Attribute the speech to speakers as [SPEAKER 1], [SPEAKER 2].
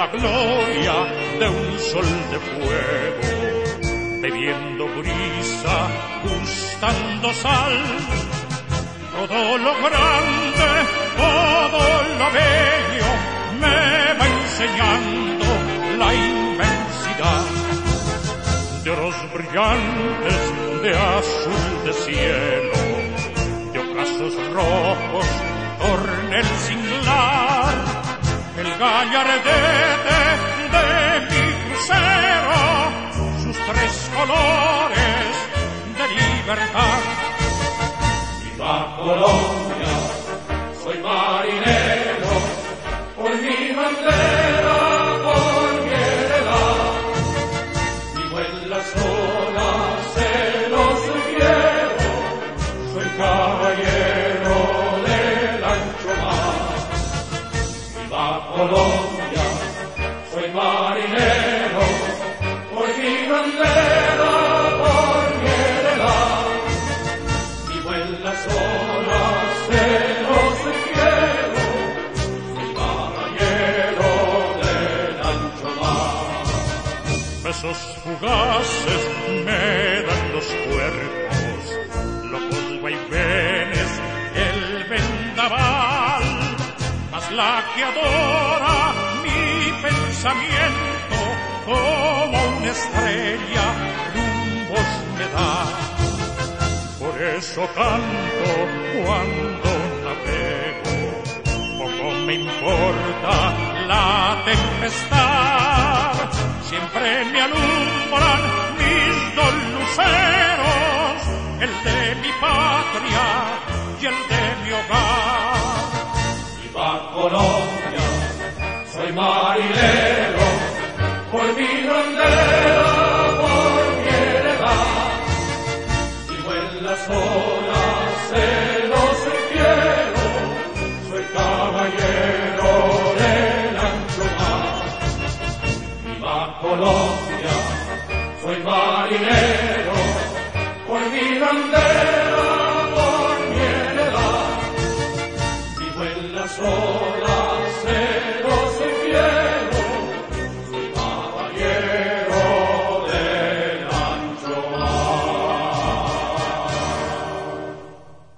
[SPEAKER 1] la gloria de un sol de fuego, bebiendo brisa, gustando sal. Todo lo grande, todo lo bello me va enseñando la inmensidad de oros brillantes, de azul de cielo, de ocasos rojos, tornel singlar, el gallardete de mi crucero, sus tres colores de libertad.
[SPEAKER 2] Viva Colombia, soy marinero, por mi bandera, por mi heredad. Vivo en las olas de los fieros, soy caballero del ancho mar. Viva Colombia, soy marinero, por mi bandera, por mi heredad. Vivo en las olas de los fieros, soy caballero del ancho mar.
[SPEAKER 1] Besos fugaces me dan los cuerpos, locos vaivenes, el vendaval, mas la que adora mi pensamiento como una estrella rumbos me da. Por eso canto cuando navego, poco me importa la tempestad, siempre me alumbran mis dos luceros, el de mi patria y el de mi hogar.
[SPEAKER 2] Viva Colombia, soy marinero, por mi bandera,